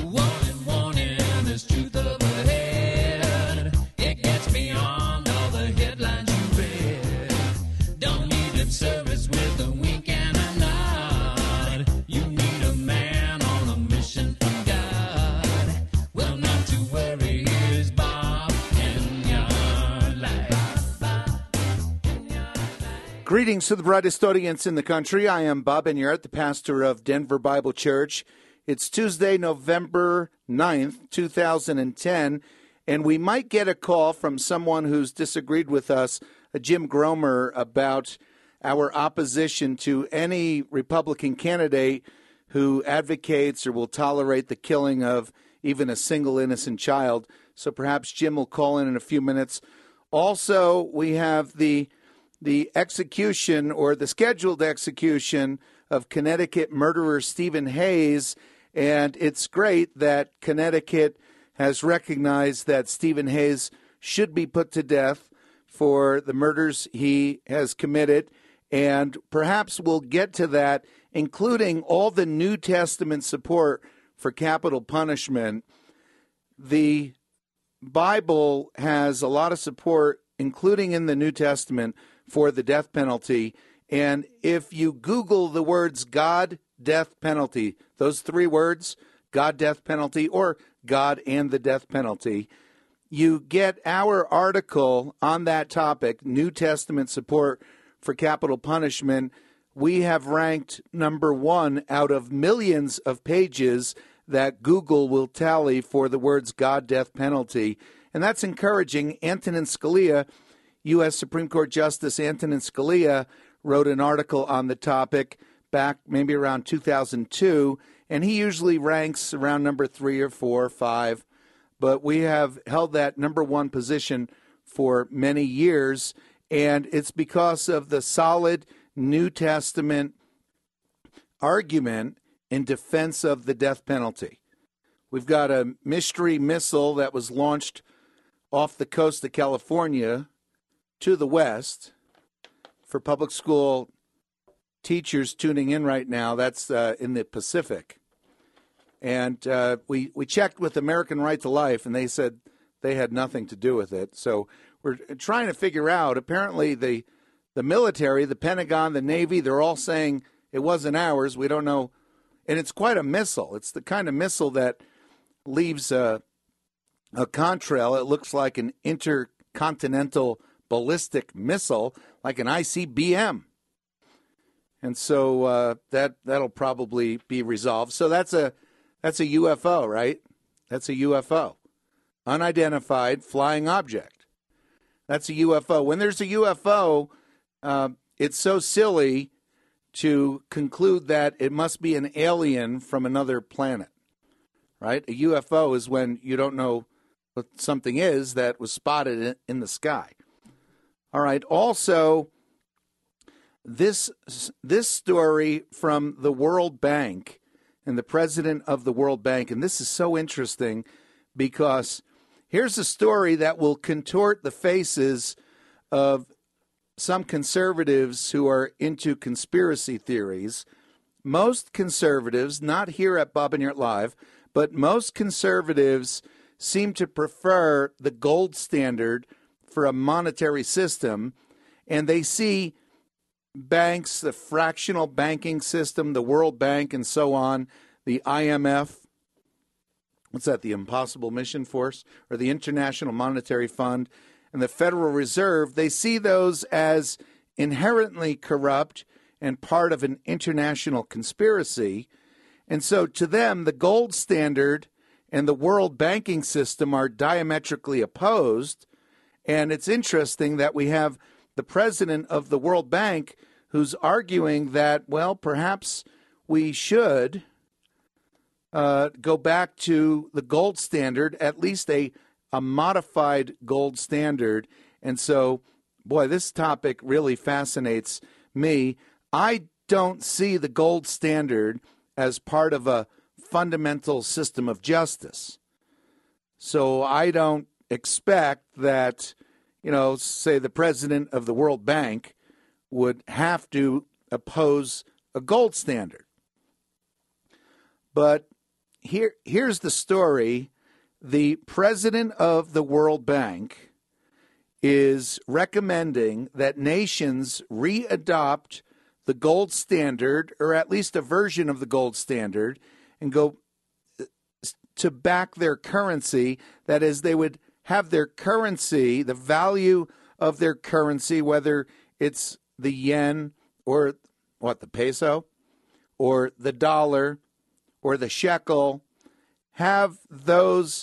Warning, warning, there's truth up ahead. It gets beyond all the headlines you read. Don't need lip service with a wink and a nod. You need a man on a mission from God. Well, not to worry, here's Bob in your life. Greetings to the brightest audience in the country. I am Bob Enyart, the pastor of Denver Bible Church. It's Tuesday, November 9th, 2010, and we might get a call from someone who's disagreed with us, Jim Gromer, about our opposition to any Republican candidate who advocates or will tolerate the killing of even a single innocent child. So perhaps Jim will call in a few minutes. Also, we have the execution or the scheduled execution of Connecticut murderer Stephen Hayes, and it's great that Connecticut has recognized that Stephen Hayes should be put to death for the murders he has committed, and perhaps we'll get to that, including all the New Testament support for capital punishment. The Bible has a lot of support, including in the New Testament, for the death penalty. And if you Google the words God, death penalty, those three words, God, death penalty, or God and the death penalty, you get our article on that topic, New Testament support for capital punishment. We have ranked number one out of millions of pages that Google will tally for the words God, death penalty. And that's encouraging. Antonin Scalia, U.S. Supreme Court Justice Antonin Scalia, wrote an article on the topic back maybe around 2002, and he usually ranks around number 3 or 4 or 5, but we have held that number one position for many years, and it's because of the solid New Testament argument in defense of the death penalty. We've got a mystery missile that was launched off the coast of California to the west. For public school teachers tuning in right now, that's in the Pacific. And we checked with American Right to Life, and they said they had nothing to do with it. So we're trying to figure out, apparently the military, the Pentagon, the Navy, they're all saying it wasn't ours. We don't know. And it's quite a missile. It's the kind of missile that leaves a contrail. It looks like an intercontinental ballistic missile, like an ICBM. And so that'll probably be resolved. So that's a UFO, right? That's a UFO. Unidentified flying object. That's a UFO. When there's a UFO, it's so silly to conclude that it must be an alien from another planet, right? A UFO is when you don't know what something is that was spotted in the sky. All right. Also, this story from the World Bank and the president of the World Bank, and this is so interesting because here's a story that will contort the faces of some conservatives who are into conspiracy theories. Most conservatives, not here at Bob Enyart Live, but most conservatives seem to prefer the gold standard for a monetary system, and they see banks, the fractional banking system, the World Bank, and so on, the IMF, what's that, the Impossible Mission Force, or the International Monetary Fund, and the Federal Reserve, they see those as inherently corrupt and part of an international conspiracy. And so to them, the gold standard and the world banking system are diametrically opposed. And it's interesting that we have the president of the World Bank who's arguing that, well, perhaps we should go back to the gold standard, at least a modified gold standard. And so, boy, this topic really fascinates me. I don't see the gold standard as part of a fundamental system of justice. So I don't expect that, say the president of the World Bank would have to oppose a gold standard. But here's the story. The president of the World Bank is recommending that nations readopt the gold standard, or at least a version of the gold standard, and go to back their currency. That is, they would have their currency, the value of their currency, whether it's the yen or the peso or the dollar or the shekel, have those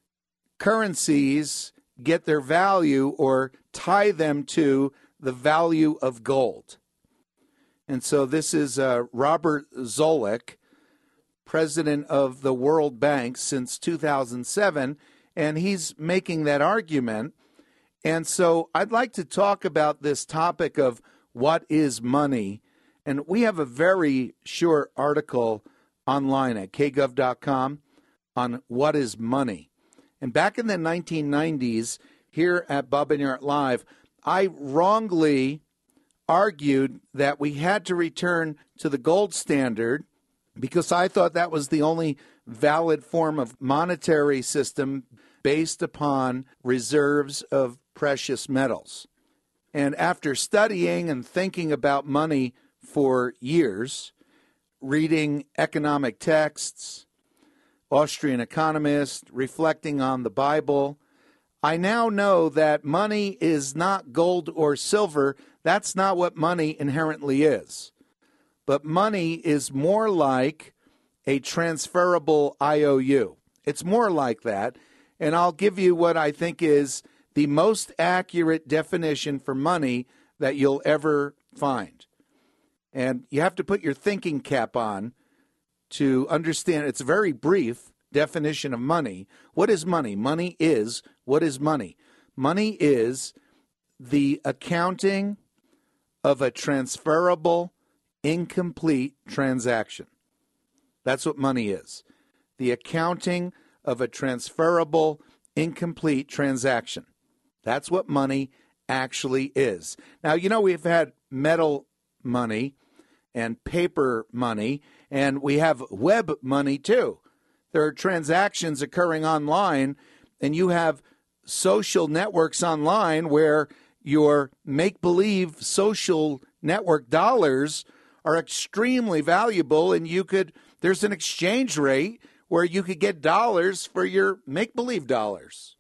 currencies get their value or tie them to the value of gold. And so this is Robert Zoellick, president of the World Bank since 2007, and he's making that argument. And so I'd like to talk about this topic of what is money. And we have a very short article online at kgov.com on what is money. And back in the 1990s, here at Bob Enyart Live, I wrongly argued that we had to return to the gold standard because I thought that was the only valid form of monetary system based upon reserves of precious metals. And after studying and thinking about money for years, reading economic texts, Austrian economists, reflecting on the Bible, I now know that money is not gold or silver. That's not what money inherently is. But money is more like a transferable IOU. It's more like that. And I'll give you what I think is the most accurate definition for money that you'll ever find. And you have to put your thinking cap on to understand. It's a very brief definition of money. What is money? Money is, what is money? Money is the accounting of a transferable, incomplete transaction. That's what money is. The accounting of a transferable, incomplete transaction. That's what money actually is. Now, you know, we've had metal money and paper money, and we have web money too. There are transactions occurring online, and you have social networks online where your make-believe social network dollars are extremely valuable, and there's an exchange rate where you could get dollars for your make-believe dollars.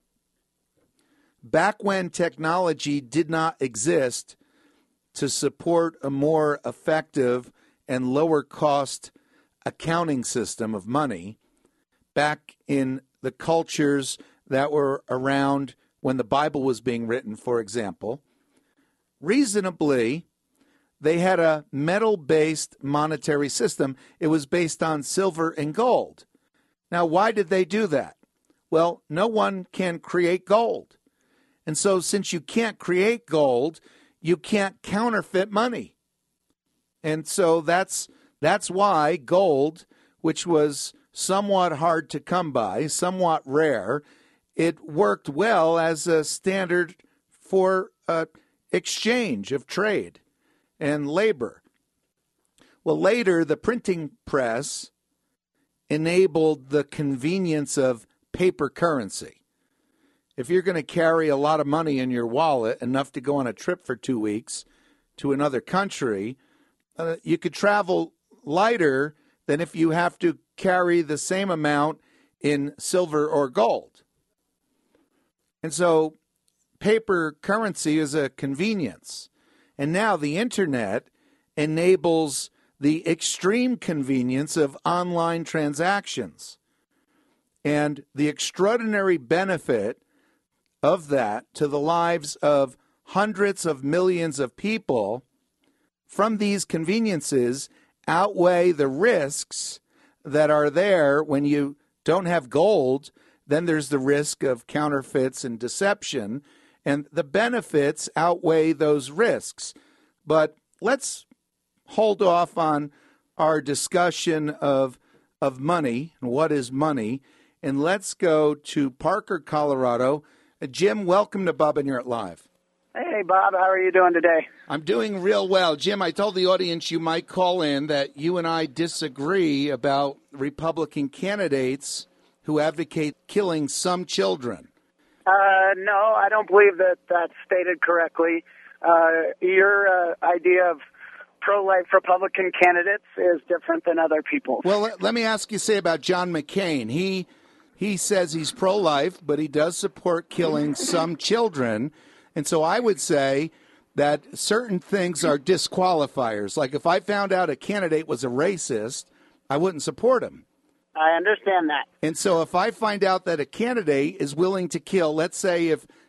Back when technology did not exist to support a more effective and lower cost accounting system of money, back in the cultures that were around when the Bible was being written, for example, reasonably, they had a metal-based monetary system. It was based on silver and gold. Now, why did they do that? Well, no one can create gold. And so since you can't create gold, you can't counterfeit money. And so that's why gold, which was somewhat hard to come by, somewhat rare, it worked well as a standard for exchange of trade and labor. Well, later, the printing press enabled the convenience of paper currency. If you're going to carry a lot of money in your wallet, enough to go on a trip for 2 weeks to another country, you could travel lighter than if you have to carry the same amount in silver or gold. And so paper currency is a convenience. And now the internet enables the extreme convenience of online transactions. And the extraordinary benefit of that to the lives of hundreds of millions of people from these conveniences outweigh the risks that are there when you don't have gold. Then there's the risk of counterfeits and deception, and the benefits outweigh those risks. But let's hold off on our discussion of money and what is money, and let's go to Parker, Colorado. Jim, welcome to Bob Enyart Live. Hey, Hey, Bob, how are you doing today? I'm doing real well. Jim, I told the audience you might call in that you and I disagree about Republican candidates who advocate killing some children. No, I don't believe that that's stated correctly. Your idea of pro-life Republican candidates is different than other people's. Well, let me ask you, say about John McCain. He says he's pro-life, but he does support killing some children. And so I would say that certain things are disqualifiers. Like if I found out a candidate was a racist, I wouldn't support him. I understand that. And so if I find out that a candidate is willing to kill, let's say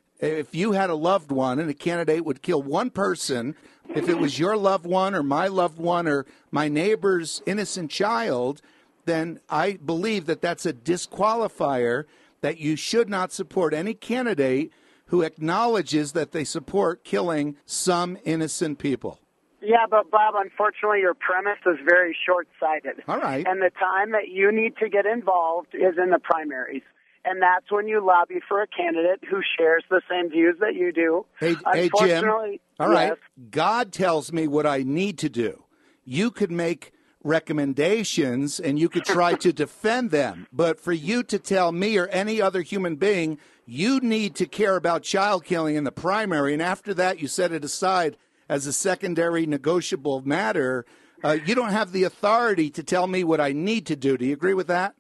if you had a loved one and a candidate would kill one person, if it was your loved one or my loved one or my neighbor's innocent child, then I believe that that's a disqualifier that you should not support any candidate who acknowledges that they support killing some innocent people. Yeah, but Bob, unfortunately, your premise is very short-sighted. All right. And the time that you need to get involved is in the primaries. And that's when you lobby for a candidate who shares the same views that you do. Hey, Jim. All right. Yes. God tells me what I need to do. You could make recommendations and you could try to defend them. But for you to tell me or any other human being, you need to care about child killing in the primary, and after that you set it aside as a secondary negotiable matter, you don't have the authority to tell me what I need to do. Do you agree with that?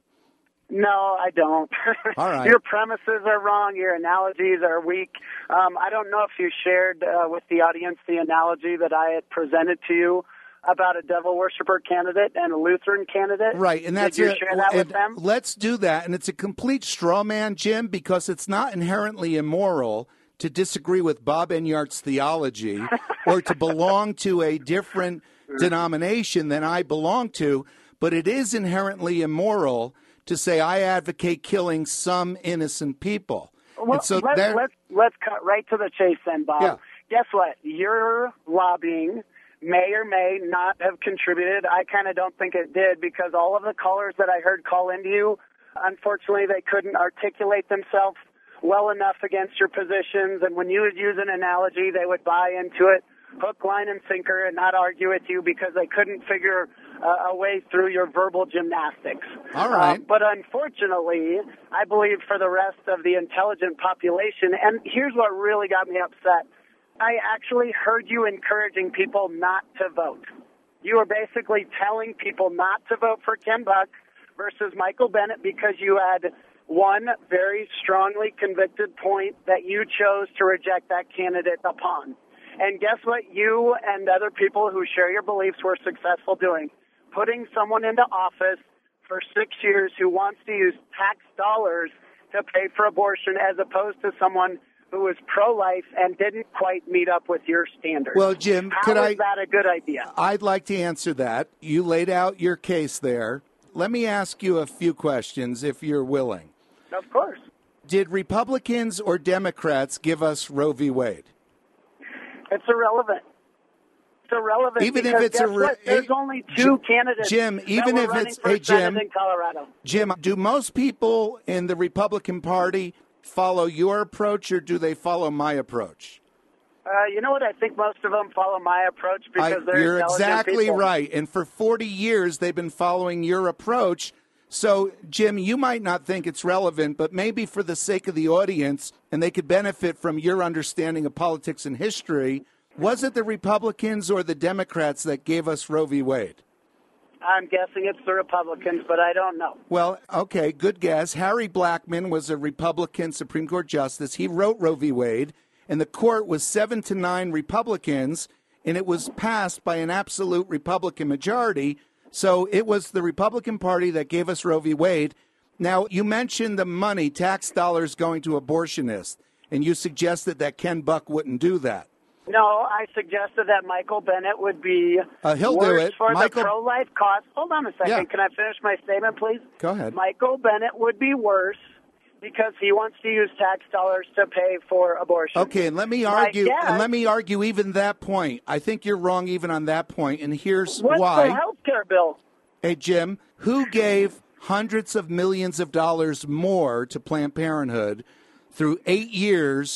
No, I don't. All right. Your premises are wrong. Your analogies are weak. I don't know if you shared with the audience the analogy that I had presented to you about a devil worshiper candidate and a Lutheran candidate. Right, and that's Did you share that with them? Let's do that, and it's a complete straw man, Jim, because it's not inherently immoral to disagree with Bob Enyart's theology or to belong to a different denomination than I belong to, but it is inherently immoral to say I advocate killing some innocent people. Well, and so let's cut right to the chase then, Bob. Yeah. Guess what? Your lobbying may or may not have contributed. I kind of don't think it did because all of the callers that I heard call into you, unfortunately, they couldn't articulate themselves well enough against your positions. And when you would use an analogy, they would buy into it hook, line, and sinker and not argue with you because they couldn't figure a way through your verbal gymnastics. All right. But unfortunately, I believe for the rest of the intelligent population, and here's what really got me upset. I actually heard you encouraging people not to vote. You were basically telling people not to vote for Ken Buck versus Michael Bennet because you had one very strongly convicted point that you chose to reject that candidate upon. And guess what you and other people who share your beliefs were successful doing? Putting someone into office for 6 years who wants to use tax dollars to pay for abortion as opposed to someone who was pro-life and didn't quite meet up with your standards. Well, Jim, How is that a good idea? I'd like to answer that. You laid out your case there. Let me ask you a few questions if you're willing. Of course. Did Republicans or Democrats give us Roe v. Wade? It's irrelevant. It's irrelevant Even because if it's guess what? There's only two candidates Jim, even that if were running it's for Senate in Colorado. Jim, do most people in the Republican Party follow your approach or do they follow my approach? You know what? I think most of them follow my approach because they're You're intelligent exactly people. right. And for 40 years, they've been following your approach. So, Jim, you might not think it's relevant, but maybe for the sake of the audience, and they could benefit from your understanding of politics and history, was it the Republicans or the Democrats that gave us Roe v. Wade? I'm guessing it's the Republicans, but I don't know. Well, okay, good guess. Harry Blackmun was a Republican Supreme Court justice. He wrote Roe v. Wade, and the court was 7-9 Republicans, and it was passed by an absolute Republican majority. So it was the Republican Party that gave us Roe v. Wade. Now, you mentioned the money, tax dollars going to abortionists, and you suggested that Ken Buck wouldn't do that. No, I suggested that Michael Bennet would be He'll worse do it. for Michael... the pro-life cause. Hold on a second. Yeah. Can I finish my statement, please? Go ahead. Michael Bennet would be worse because he wants to use tax dollars to pay for abortion. Okay, and let me argue even that point. I think you're wrong even on that point, and here's What's why. the health care bill? Hey, Jim, who gave hundreds of millions of dollars more to Planned Parenthood through 8 years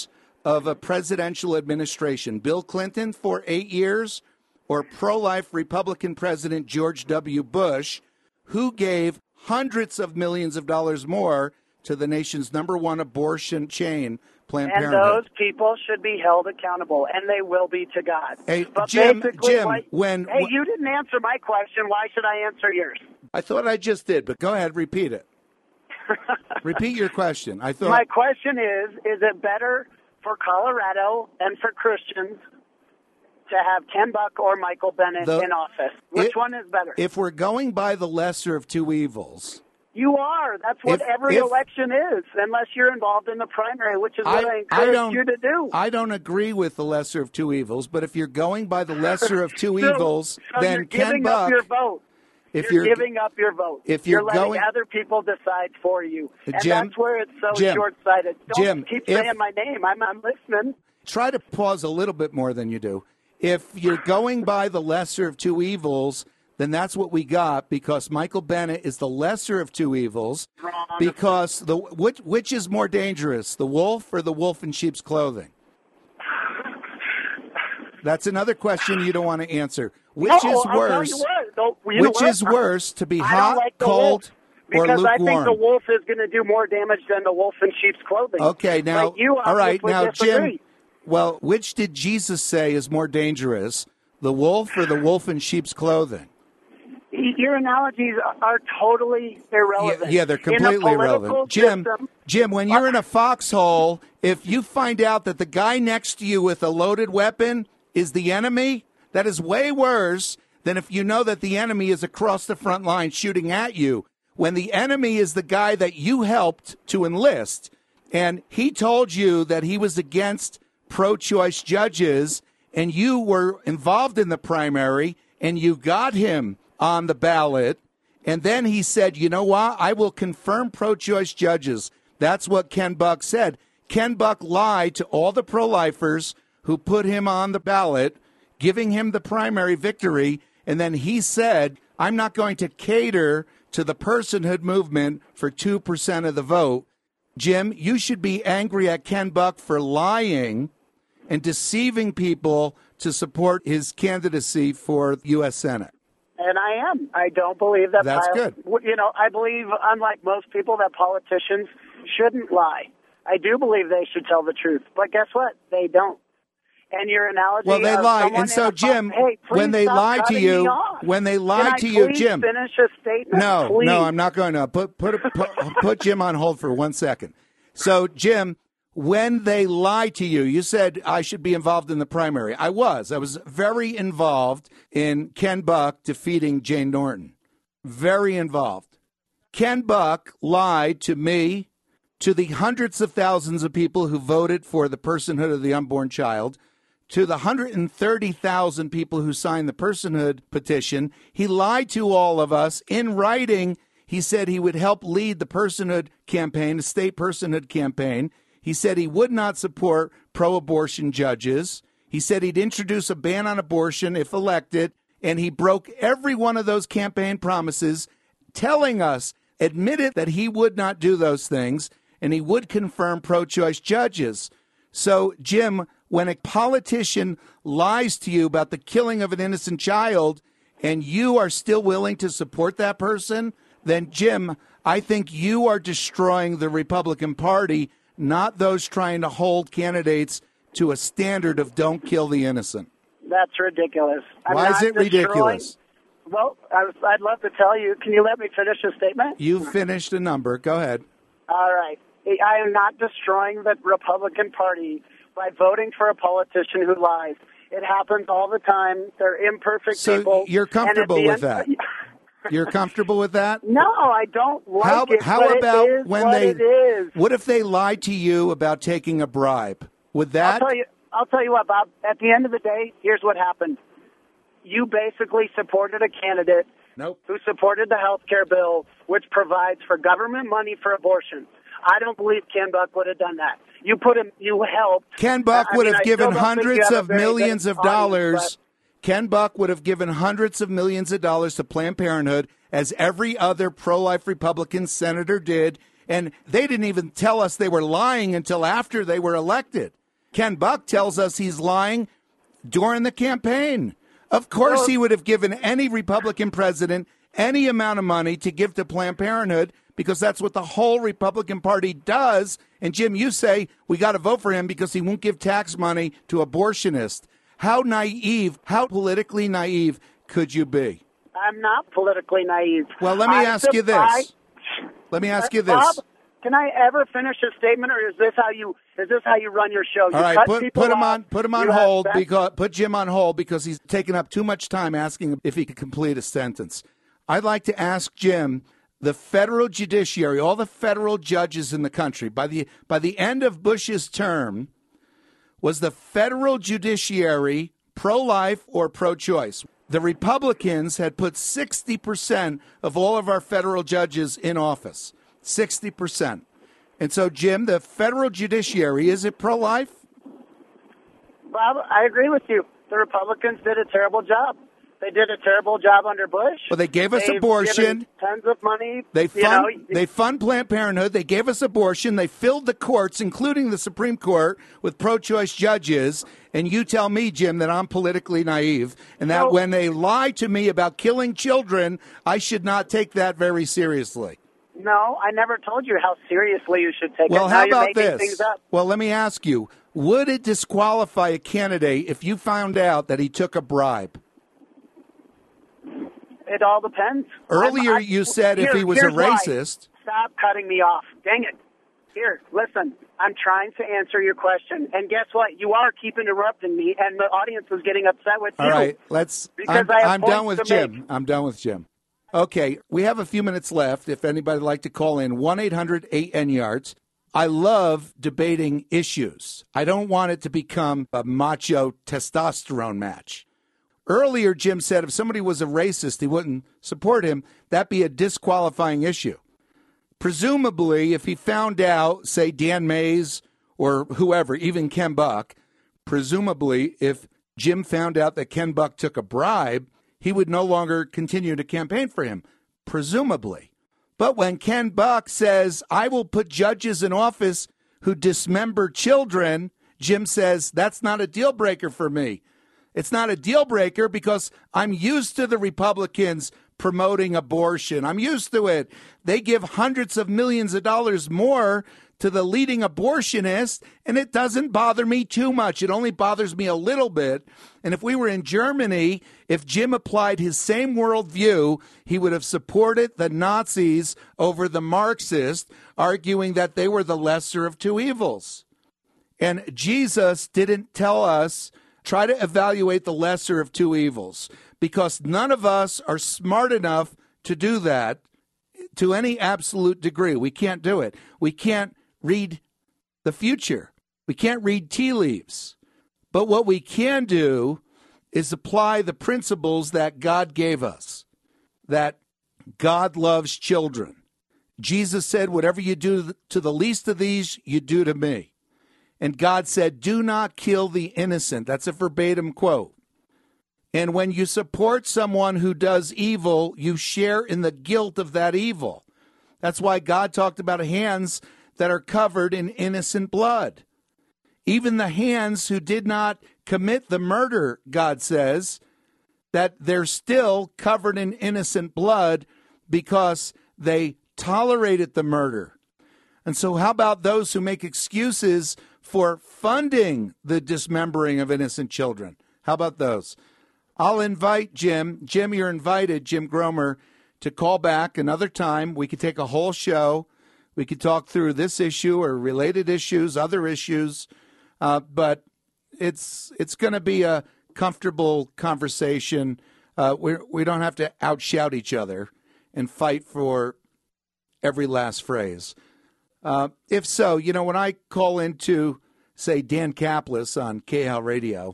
of a presidential administration, Bill Clinton for 8 years or pro-life Republican President George W. Bush, who gave hundreds of millions of dollars more to the nation's number one abortion chain, Planned And Parenthood? those people should be held accountable, and they will be to God. Hey, but Jim, basically, Jim, hey, you didn't answer my question. Why should I answer yours? I thought I just did, but go ahead, repeat it. Repeat your question. I thought My question is it better for Colorado and for Christians to have Ken Buck or Michael Bennett in office? Which one is better? If we're going by the lesser of two evils, You are. That's what every election is, unless you're involved in the primary, which is what I encourage you to do. I don't agree with the lesser of two evils, but if you're going by the lesser of two evils, so then you're Ken giving Buck. up your vote. If you're giving up your vote. If you're letting going, other people decide for you, and Jim, that's where it's so Jim, short-sighted. Don't Jim, keep saying my name. I'm listening. Try to pause a little bit more than you do. If you're going by the lesser of two evils, then that's what we got, because Michael Bennett is the lesser of two evils. Wrong. Because which is more dangerous, the wolf or the wolf in sheep's clothing? That's another question you don't want to answer. Which is worse? Which is worse, to be hot, cold, or lukewarm? Because I think the wolf is going to do more damage than the wolf in sheep's clothing. Okay, now, but you all right, now, disagree. Jim. Well, which did Jesus say is more dangerous, the wolf or the wolf in sheep's clothing? Your analogies are totally irrelevant. Yeah, they're completely irrelevant. Jim, when you're in a foxhole, if you find out that the guy next to you with a loaded weapon is the enemy, that is way worse than if you know that the enemy is across the front line shooting at you. When the enemy is the guy that you helped to enlist, and he told you that he was against pro-choice judges, and you were involved in the primary, and you got him on the ballot, and then he said, you know what, I will confirm pro-choice judges. That's what Ken Buck said. Ken Buck lied to all the pro-lifers who put him on the ballot, giving him the primary victory, and then he said, I'm not going to cater to the personhood movement for 2% of the vote. Jim, you should be angry at Ken Buck for lying and deceiving people to support his candidacy for U.S. Senate. And I am. I don't believe that. That's good. I believe, unlike most people, that politicians shouldn't lie. I do believe they should tell the truth. But guess what? They don't. And your analogy. Well, they lie. And so, Jim, when they lie to you, Jim. Finish a statement. No, I'm not going to. Put Jim on hold for 1 second. So, Jim, when they lie to you, you said I should be involved in the primary. I was very involved in Ken Buck defeating Jane Norton. Very involved. Ken Buck lied to me, to the hundreds of thousands of people who voted for the personhood of the unborn child, to the 130,000 people who signed the personhood petition. He lied to all of us in writing. He said he would help lead the personhood campaign, the state personhood campaign. He said he would not support pro-abortion judges. He said he'd introduce a ban on abortion if elected, and he broke every one of those campaign promises, telling us, admitted that he would not do those things, and he would confirm pro-choice judges. So, Jim, when a politician lies to you about the killing of an innocent child, and you are still willing to support that person, then, Jim, I think you are destroying the Republican Party, not those trying to hold candidates to a standard of don't kill the innocent. That's ridiculous. Why is it ridiculous? Well, I'd love to tell you. Can you let me finish a statement? You've finished a number. Go ahead. All right. I am not destroying the Republican Party by voting for a politician who lies. It happens all the time. They're imperfect people. So you're comfortable with that? You're comfortable with that? No, I don't like it. How about it is when what they? It is. What if they lied to you about taking a bribe? Would that? I'll tell you what, Bob. At the end of the day, here's what happened. You basically supported a candidate who supported the health care bill, which provides for government money for abortion. I don't believe Ken Buck would have done that. You helped. Ken Buck would have given hundreds of millions of dollars. Ken Buck would have given hundreds of millions of dollars to Planned Parenthood, as every other pro-life Republican senator did, and they didn't even tell us they were lying until after they were elected. Ken Buck tells us he's lying during the campaign. Of course he would have given any Republican president any amount of money to give to Planned Parenthood because that's what the whole Republican Party does. And, Jim, you say we got to vote for him because he won't give tax money to abortionists. How naive, how politically naive could you be? I'm not politically naive. Well, let me ask you this. Let me ask you this. Bob, can I ever finish a statement, or is this how you run your show? All right, put him on hold because put Jim on hold because he's taken up too much time asking if he could complete a sentence. I'd like to ask Jim, the federal judiciary, all the federal judges in the country, by the end of Bush's term, was the federal judiciary pro-life or pro-choice? The Republicans had put 60% of all of our federal judges in office. 60%. And so, Jim, the federal judiciary, is it pro-life? Bob, I agree with you. The Republicans did a terrible job. They did a terrible job under Bush. Well, they gave us abortion. Tons of money. They fund Planned Parenthood. They gave us abortion. They filled the courts, including the Supreme Court, with pro-choice judges. And you tell me, Jim, that I'm politically naive and that when they lie to me about killing children, I should not take that very seriously. No, I never told you how seriously you should take it. Well, now how you're about making this? Things up. Well, let me ask you, would it disqualify a candidate if you found out that he took a bribe? It all depends. Earlier you said if he was a racist. Stop cutting me off. Dang it. Here, listen. I'm trying to answer your question. And guess what? You are keep interrupting me, and the audience is getting upset with you. All right, I'm done with Jim. I'm done with Jim. Okay, we have a few minutes left. If anybody would like to call in, 1-800-8N-YARDS. I love debating issues. I don't want it to become a macho testosterone match. Earlier, Jim said if somebody was a racist, he wouldn't support him. That'd be a disqualifying issue. Presumably, if he found out, say, Dan Mays or whoever, even Ken Buck, presumably if Jim found out that Ken Buck took a bribe, he would no longer continue to campaign for him, presumably. But when Ken Buck says, I will put judges in office who dismember children, Jim says, that's not a deal breaker for me. It's not a deal breaker because I'm used to the Republicans promoting abortion. I'm used to it. They give hundreds of millions of dollars more to the leading abortionist, and it doesn't bother me too much. It only bothers me a little bit. And if we were in Germany, if Jim applied his same worldview, he would have supported the Nazis over the Marxists, arguing that they were the lesser of two evils. And Jesus didn't tell us, try to evaluate the lesser of two evils, because none of us are smart enough to do that to any absolute degree. We can't do it. We can't read the future. We can't read tea leaves. But what we can do is apply the principles that God gave us, that God loves children. Jesus said, whatever you do to the least of these, you do to me. And God said, do not kill the innocent. That's a verbatim quote. And when you support someone who does evil, you share in the guilt of that evil. That's why God talked about hands that are covered in innocent blood. Even the hands who did not commit the murder, God says, that they're still covered in innocent blood because they tolerated the murder. And so how about those who make excuses for funding the dismembering of innocent children? How about those? I'll invite Jim. Jim, you're invited, Jim Gromer, to call back another time. We could take a whole show. We could talk through this issue or related issues, other issues. But it's going to be a comfortable conversation. We don't have to outshout each other and fight for every last phrase. If so, when I call into, say, Dan Caplis on KHAL Radio,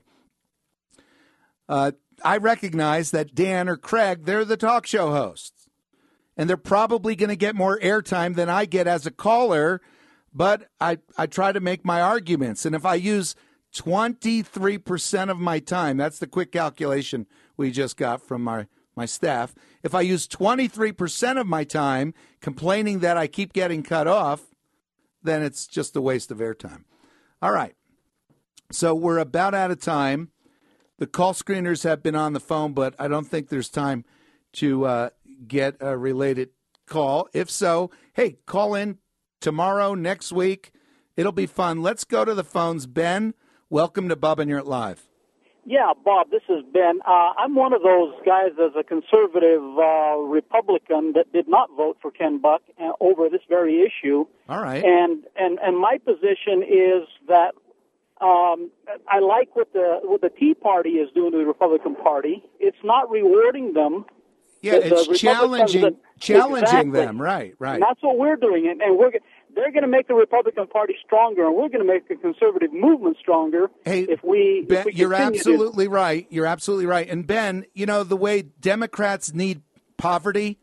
I recognize that Dan or Craig, they're the talk show hosts. And they're probably going to get more airtime than I get as a caller, but I try to make my arguments. And if I use 23% of my time, that's the quick calculation we just got from my staff. If I use 23% of my time complaining that I keep getting cut off, then it's just a waste of airtime. All right. So we're about out of time. The call screeners have been on the phone, but I don't think there's time to get a related call. If so, hey, call in tomorrow, next week. It'll be fun. Let's go to the phones. Ben, welcome to Bob and You're Live. Yeah, Bob, this is Ben. I'm one of those guys as a conservative Republican that did not vote for Ken Buck over this very issue. All right. And my position is that I like what the Tea Party is doing to the Republican Party. It's not rewarding them. Yeah, it's challenging exactly. them. Right. And that's what we're doing. And they're going to make the Republican Party stronger, and we're going to make the conservative movement stronger. Hey, if we you're absolutely right. You're absolutely right. And Ben, the way Democrats need poverty,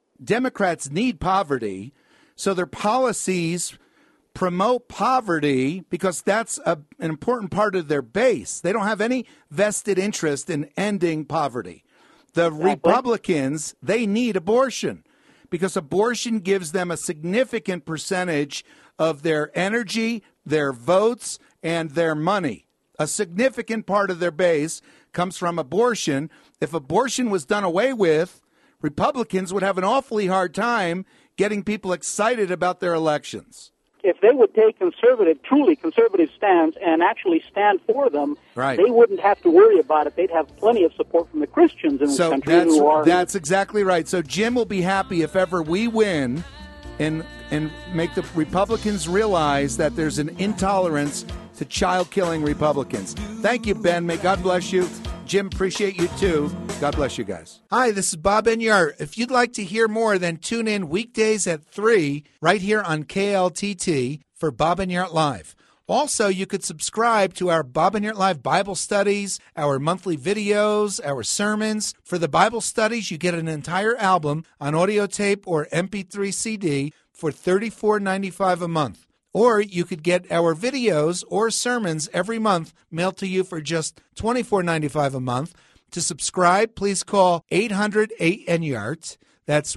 so their policies promote poverty because that's an important part of their base. They don't have any vested interest in ending poverty. The Republicans, they need abortion because abortion gives them a significant percentage of their energy, their votes, and their money. A significant part of their base comes from abortion. If abortion was done away with, Republicans would have an awfully hard time getting people excited about their elections. If they would take truly conservative stands and actually stand for them, right, they wouldn't have to worry about it. They'd have plenty of support from the Christians in this country. That's exactly right. So Jim will be happy if ever we win and make the Republicans realize that there's an intolerance to child-killing Republicans. Thank you, Ben. May God bless you. Jim, appreciate you too. God bless you guys. Hi, this is Bob Enyart. If you'd like to hear more, then tune in weekdays at 3 right here on KLTT for Bob Enyart Live. Also, you could subscribe to our Bob Enyart Live Bible studies, our monthly videos, our sermons. For the Bible studies, you get an entire album on audio tape or MP3 CD for $34.95 a month. Or you could get our videos or sermons every month mailed to you for just $24.95 a month. To subscribe, please call 800-8-ENYART. That's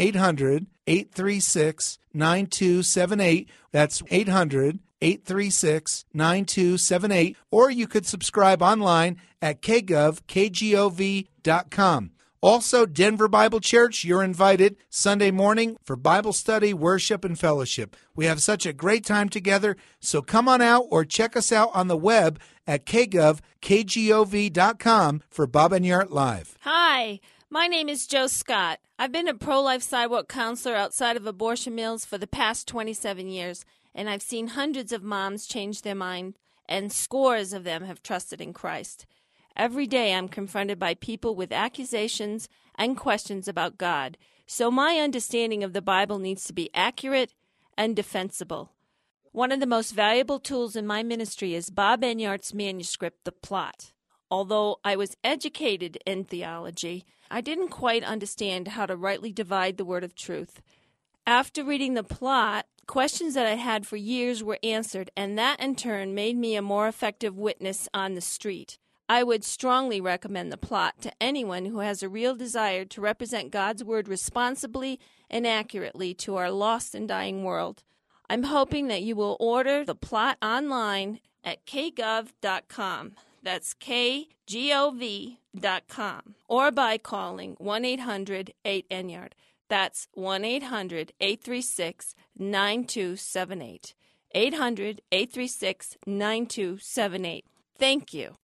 1-800-836-9278. That's 800-836-9278. Or you could subscribe online at kgov.com. Also, Denver Bible Church, you're invited Sunday morning for Bible study, worship, and fellowship. We have such a great time together, so come on out or check us out on the web at kgov.com for Bob Enyart Live. Hi, my name is Joe Scott. I've been a pro-life sidewalk counselor outside of abortion mills for the past 27 years, and I've seen hundreds of moms change their mind, and scores of them have trusted in Christ. Every day I'm confronted by people with accusations and questions about God, so my understanding of the Bible needs to be accurate and defensible. One of the most valuable tools in my ministry is Bob Enyart's manuscript, The Plot. Although I was educated in theology, I didn't quite understand how to rightly divide the word of truth. After reading The Plot, questions that I had for years were answered, and that in turn made me a more effective witness on the street. I would strongly recommend The Plot to anyone who has a real desire to represent God's Word responsibly and accurately to our lost and dying world. I'm hoping that you will order The Plot online at kgov.com. That's kgov.com. Or by calling 1-800-8-ENYARD. That's 1-800-836-9278. 800-836-9278. Thank you.